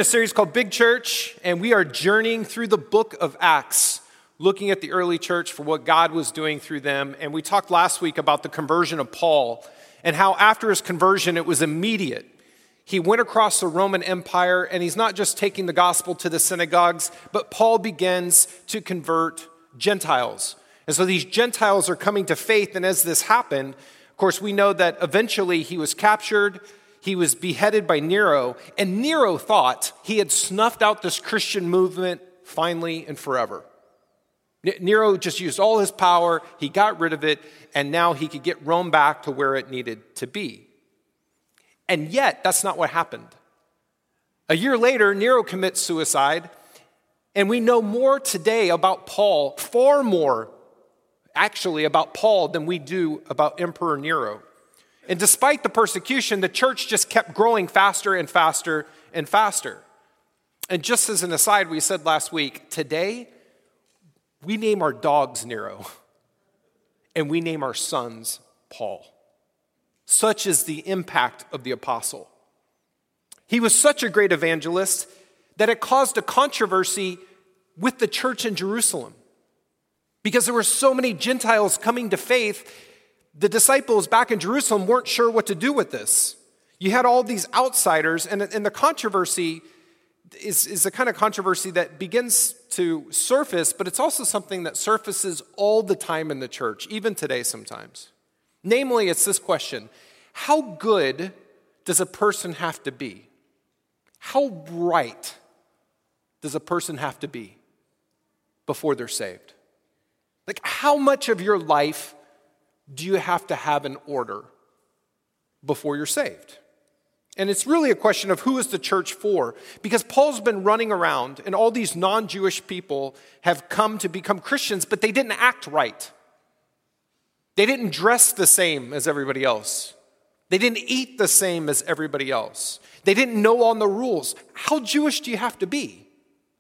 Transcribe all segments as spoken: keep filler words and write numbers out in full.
series called Big Church, and we are journeying through the book of Acts, looking at the early church for what God was doing through them. And we talked last week about the conversion of Paul and how after his conversion, it was immediate. He went across the Roman Empire, and he's not just taking the gospel to the synagogues, but Paul begins to convert Gentiles. And so these Gentiles are coming to faith, and as this happened, of course, we know that eventually he was captured, he was beheaded by Nero, and Nero thought he had snuffed out this Christian movement finally and forever. Nero just used all his power, he got rid of it, and now he could get Rome back to where it needed to be. And yet, that's not what happened. A year later, Nero commits suicide, and we know more today about Paul, far more actually about Paul than we do about Emperor Nero. And despite the persecution, the church just kept growing faster and faster and faster. And just as an aside, we said last week, today, we name our dogs Nero, and we name our sons Paul. Such is the impact of the apostle. He was such a great evangelist that it caused a controversy with the church in Jerusalem. Because there were so many Gentiles coming to faith, the disciples back in Jerusalem weren't sure what to do with this. You had all these outsiders, and, and the controversy is, is the kind of controversy that begins to surface, but it's also something that surfaces all the time in the church, even today sometimes. Namely, it's this question: how good does a person have to be? How right does a person have to be before they're saved? Like, how much of your life do you have to have in order before you're saved? And it's really a question of who is the church for? Because Paul's been running around, and all these non-Jewish people have come to become Christians, but they didn't act right. They didn't dress the same as everybody else. They didn't eat the same as everybody else. They didn't know all the rules. How Jewish do you have to be?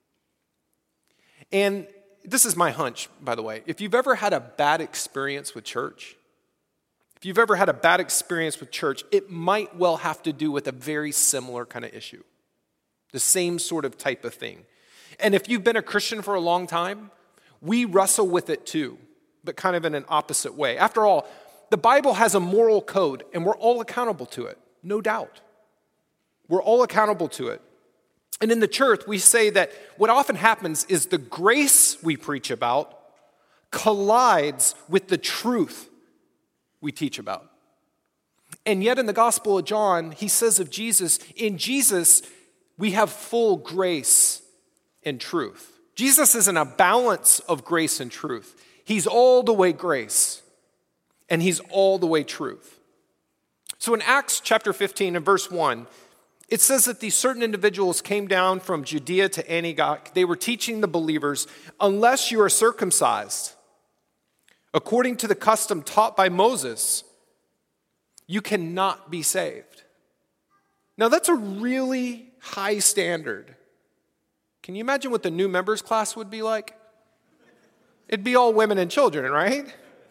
And this is my hunch, by the way. If you've ever had a bad experience with church, if you've ever had a bad experience with church, it might well have to do with a very similar kind of issue. The same sort of type of thing. And if you've been a Christian for a long time, we wrestle with it too, but kind of in an opposite way. After all, the Bible has a moral code, and we're all accountable to it, no doubt. We're all accountable to it. And in the church, we say that what often happens is the grace we preach about collides with the truth we teach about. And yet in the Gospel of John, he says of Jesus, in Jesus, we have full grace and truth. Jesus is in a balance of grace and truth. He's all the way grace, and he's all the way truth. So in Acts chapter fifteen and verse one, it says that these certain individuals came down from Judea to Antioch. They were teaching the believers, unless you are circumcised, according to the custom taught by Moses, you cannot be saved. Now that's a really high standard. Can you imagine what the new members class would be like? It'd be all women and children, right?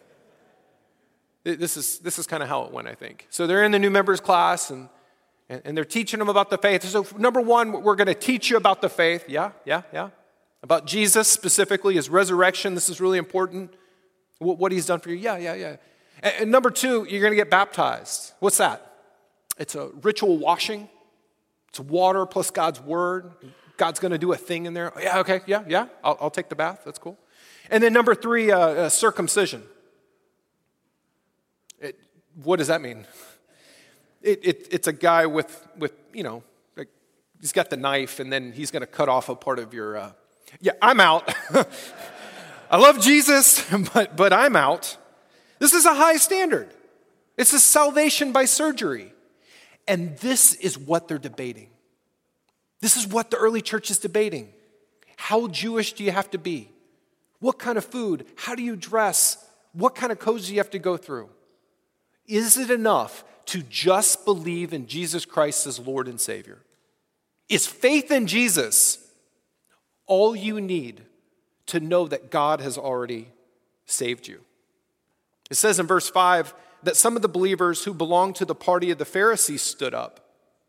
This is, this is kind of how it went, I think. So they're in the new members class, and And they're teaching them about the faith. So number one, we're going to teach you about the faith. Yeah, yeah, yeah. About Jesus specifically, his resurrection. This is really important. What he's done for you. Yeah, yeah, yeah. And number two, you're going to get baptized. What's that? It's a ritual washing. It's water plus God's word. God's going to do a thing in there. Yeah, okay, yeah, yeah. I'll, I'll take the bath. That's cool. And then number three, uh, uh, circumcision. It, what does that mean? It, it, it's a guy with, with you know, like he's got the knife, and then he's going to cut off a part of your, uh, yeah, I'm out. I love Jesus, but, but I'm out. This is a high standard. It's a salvation by surgery. And this is what they're debating. This is what the early church is debating. How Jewish do you have to be? What kind of food? How do you dress? What kind of codes do you have to go through? Is it enough to just believe in Jesus Christ as Lord and Savior? Is faith in Jesus all you need to know that God has already saved you? It says in verse five that some of the believers who belonged to the party of the Pharisees stood up.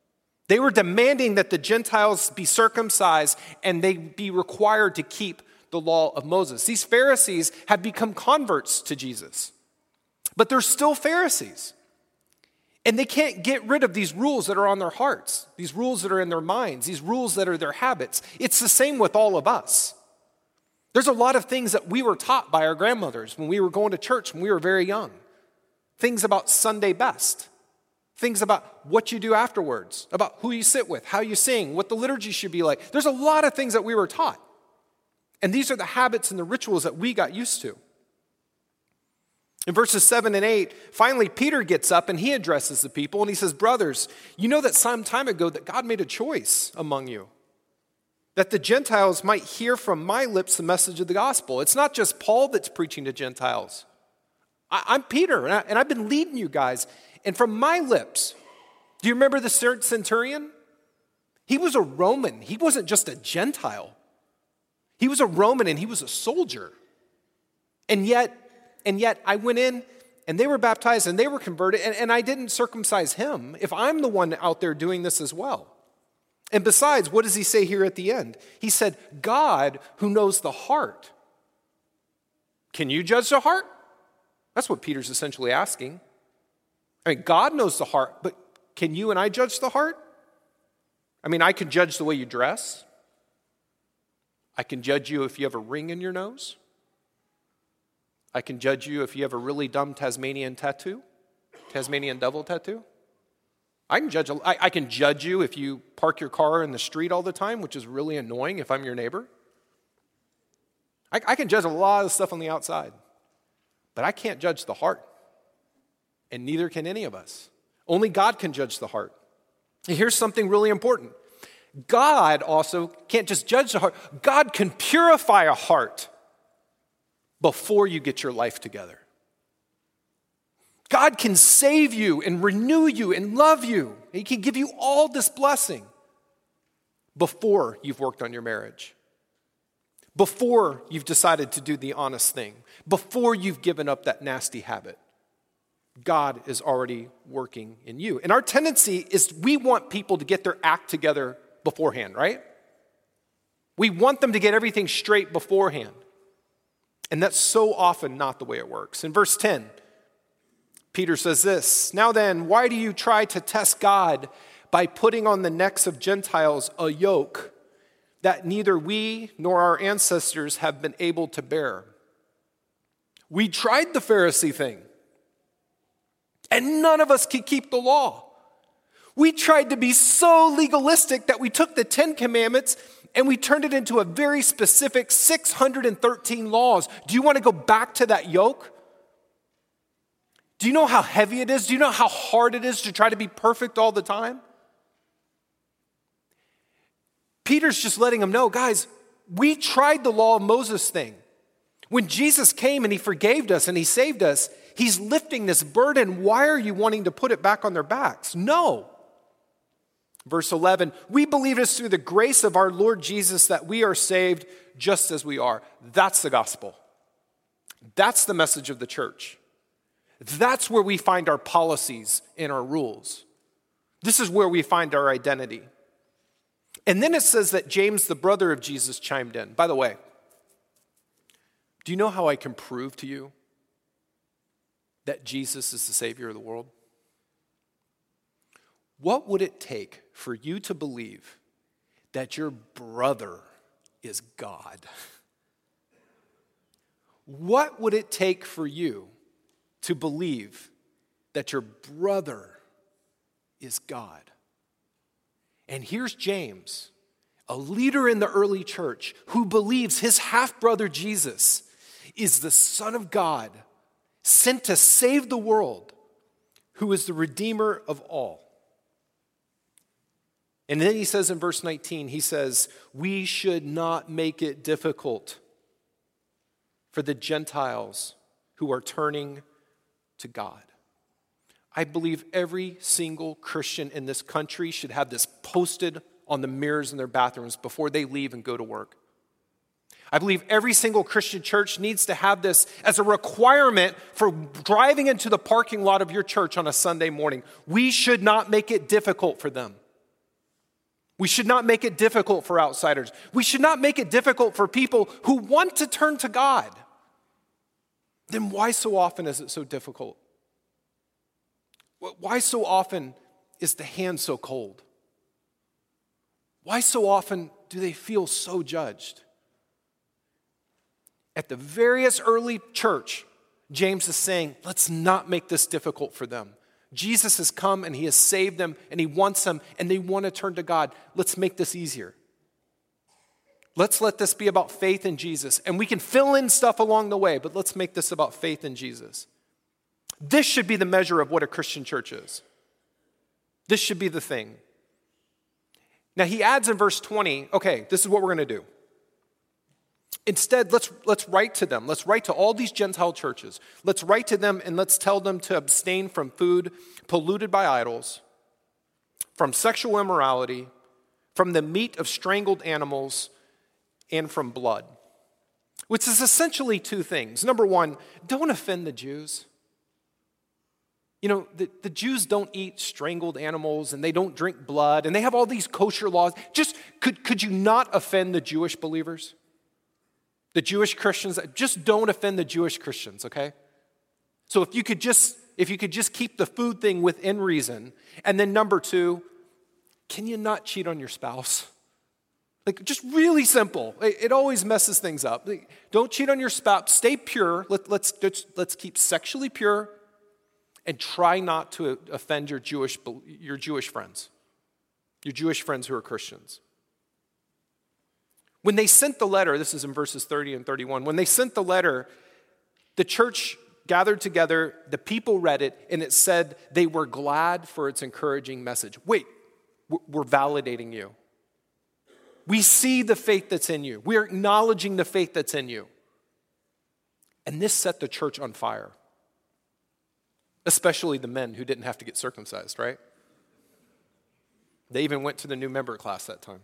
They were demanding that the Gentiles be circumcised and they be required to keep the law of Moses. These Pharisees had become converts to Jesus, but they're still Pharisees. And they can't get rid of these rules that are on their hearts, these rules that are in their minds, these rules that are their habits. It's the same with all of us. There's a lot of things that we were taught by our grandmothers when we were going to church when we were very young. Things about Sunday best. Things about what you do afterwards, about who you sit with, how you sing, what the liturgy should be like. There's a lot of things that we were taught. And these are the habits and the rituals that we got used to. In verses seven and eight, finally Peter gets up and he addresses the people and he says, brothers, you know that some time ago that God made a choice among you, that the Gentiles might hear from my lips the message of the gospel. It's not just Paul that's preaching to Gentiles. I, I'm Peter, and, I, and I've been leading you guys. And from my lips, do you remember the centurion? He was a Roman. He wasn't just a Gentile. He was a Roman and he was a soldier. And yet, and yet I went in and they were baptized and they were converted and, and I didn't circumcise him if I'm the one out there doing this as well. And besides, what does he say here at the end? He said, God who knows the heart. Can you judge the heart? That's what Peter's essentially asking. I mean, God knows the heart, but can you and I judge the heart? I mean, I can judge the way you dress. I can judge you if you have a ring in your nose. I can judge you if you have a really dumb Tasmanian tattoo, Tasmanian devil tattoo. I can judge. I, I can judge you if you park your car in the street all the time, which is really annoying if I'm your neighbor. I, I can judge a lot of stuff on the outside, but I can't judge the heart. And neither can any of us. Only God can judge the heart. And here's something really important. God also can't just judge the heart. God can purify a heart before you get your life together. God can save you and renew you and love you. He can give you all this blessing before you've worked on your marriage, before you've decided to do the honest thing, before you've given up that nasty habit. God is already working in you. And our tendency is we want people to get their act together beforehand, right? We want them to get everything straight beforehand. And that's so often not the way it works. In verse ten, Peter says this, now then, why do you try to test God by putting on the necks of Gentiles a yoke that neither we nor our ancestors have been able to bear? We tried the Pharisee thing. And none of us could keep the law. We tried to be so legalistic that we took the Ten Commandments and we turned it into a very specific six hundred thirteen laws. Do you want to go back to that yoke? Do you know how heavy it is? Do you know how hard it is to try to be perfect all the time? Peter's just letting them know, guys, we tried the law of Moses thing. When Jesus came and he forgave us and he saved us, he's lifting this burden. Why are you wanting to put it back on their backs? No. Verse eleven, we believe it's through the grace of our Lord Jesus that we are saved just as we are. That's the gospel. That's the message of the church. That's where we find our policies and our rules. This is where we find our identity. And then it says that James, the brother of Jesus, chimed in. By the way, do you know how I can prove to you that Jesus is the Savior of the world? What would it take for you to believe that your brother is God? What would it take for you to believe that your brother is God? And here's James, a leader in the early church who believes his half-brother Jesus is the Son of God, sent to save the world, who is the Redeemer of all. And then he says in verse nineteen, he says, we should not make it difficult for the Gentiles who are turning to God. I believe every single Christian in this country should have this posted on the mirrors in their bathrooms before they leave and go to work. I believe every single Christian church needs to have this as a requirement for driving into the parking lot of your church on a Sunday morning. We should not make it difficult for them. We should not make it difficult for outsiders. We should not make it difficult for people who want to turn to God. Then why so often is it so difficult? Why so often is the hand so cold? Why so often do they feel so judged? At the various early church, James is saying, let's not make this difficult for them. Jesus has come and he has saved them and he wants them and they want to turn to God. Let's make this easier. Let's let this be about faith in Jesus. And we can fill in stuff along the way, but let's make this about faith in Jesus. This should be the measure of what a Christian church is. This should be the thing. Now he adds in verse twenty, okay, this is what we're going to do. Instead, let's, let's write to them. Let's write to all these Gentile churches. Let's write to them and let's tell them to abstain from food polluted by idols, from sexual immorality, from the meat of strangled animals, and from blood. Which is essentially two things. Number one, don't offend the Jews. You know, the, the Jews don't eat strangled animals and they don't drink blood and they have all these kosher laws. Just, could, could you not offend the Jewish believers? The Jewish Christians, just don't offend the Jewish Christians, okay? So if you could just, if you could just keep the food thing within reason. And then number two, can you not cheat on your spouse? Like, just really simple. It, it always messes things up. Like, don't cheat on your spouse. Stay pure. Let, let's, let's, let's keep sexually pure and try not to offend your Jewish, your Jewish friends, your Jewish friends who are Christians. When they sent the letter, this is in verses thirty and thirty-one, when they sent the letter, the church gathered together, the people read it, and it said they were glad for its encouraging message. Wait, we're validating you. We see the faith that's in you. We're acknowledging the faith that's in you. And this set the church on fire. Especially the men who didn't have to get circumcised, right? They even went to the new member class that time.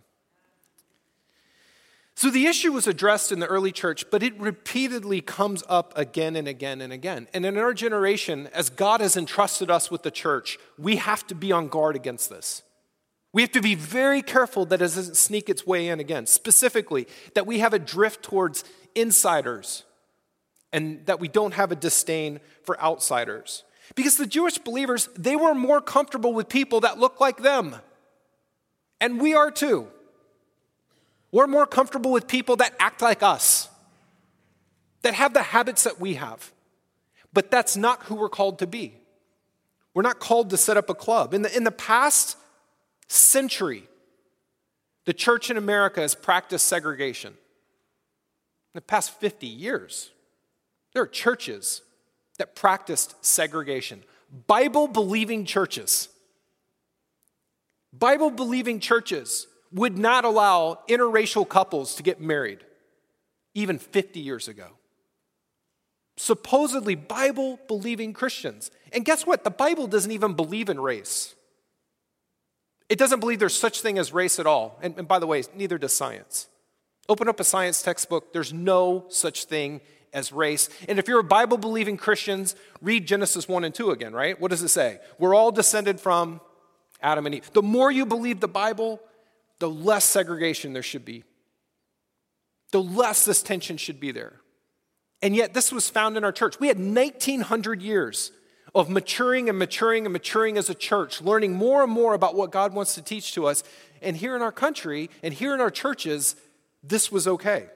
So the issue was addressed in the early church, but it repeatedly comes up again and again and again. And in our generation, as God has entrusted us with the church, we have to be on guard against this. We have to be very careful that it doesn't sneak its way in again. Specifically, that we have a drift towards insiders and that we don't have a disdain for outsiders. Because the Jewish believers, they were more comfortable with people that look like them. And we are too. We're more comfortable with people that act like us, that have the habits that we have. But that's not who we're called to be. We're not called to set up a club. In the, in the past century, the church in America has practiced segregation. In the past fifty years, there are churches that practiced segregation. Bible-believing churches. Bible-believing churches would not allow interracial couples to get married, even fifty years ago. Supposedly Bible-believing Christians. And guess what? The Bible doesn't even believe in race. It doesn't believe there's such thing as race at all. And, and by the way, neither does science. Open up a science textbook. There's no such thing as race. And if you're a Bible-believing Christians, read Genesis one and two again, right? What does it say? We're all descended from Adam and Eve. The more you believe the Bible, the less segregation there should be. The less this tension should be there. And yet this was found in our church. We had nineteen hundred years of maturing and maturing and maturing as a church, learning more and more about what God wants to teach to us. And here in our country and here in our churches, this was okay.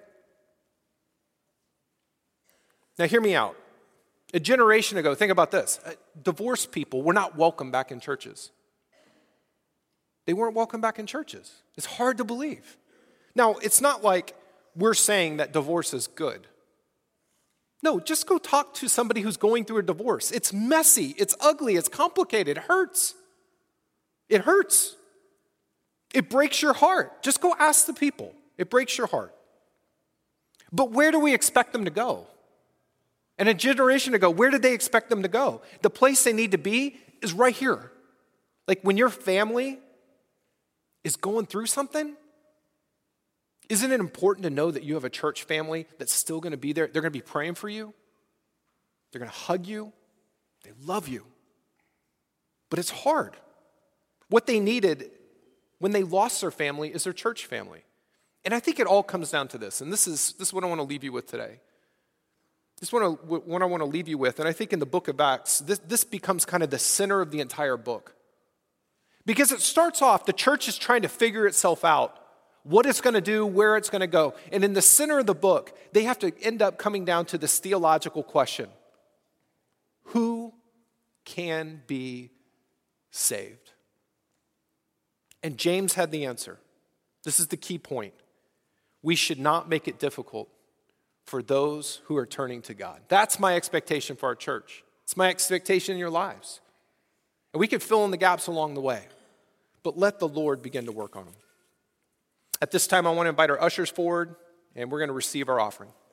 Now hear me out. A generation ago, think about this. Divorced people were not welcome back in churches. They weren't welcome back in churches. It's hard to believe. Now, it's not like we're saying that divorce is good. No, just go talk to somebody who's going through a divorce. It's messy, it's ugly, it's complicated, it hurts. It hurts. It breaks your heart. Just go ask the people. It breaks your heart. But where do we expect them to go? And a generation ago, where did they expect them to go? The place they need to be is right here. Like when your family is going through something, isn't it important to know that you have a church family that's still going to be there? They're going to be praying for you. They're going to hug you. They love you. But it's hard. What they needed when they lost their family is their church family. And I think it all comes down to this, and this is, this is what I want to leave you with today. This is what I, what I want to leave you with, and I think in the book of Acts, this, this becomes kind of the center of the entire book. Because it starts off, the church is trying to figure itself out, what it's going to do, where it's going to go. And in the center of the book, they have to end up coming down to this theological question. Who can be saved? And James had the answer. This is the key point. We should not make it difficult for those who are turning to God. That's my expectation for our church. It's my expectation in your lives. And we can fill in the gaps along the way, but let the Lord begin to work on them. At this time, I want to invite our ushers forward, and we're going to receive our offering.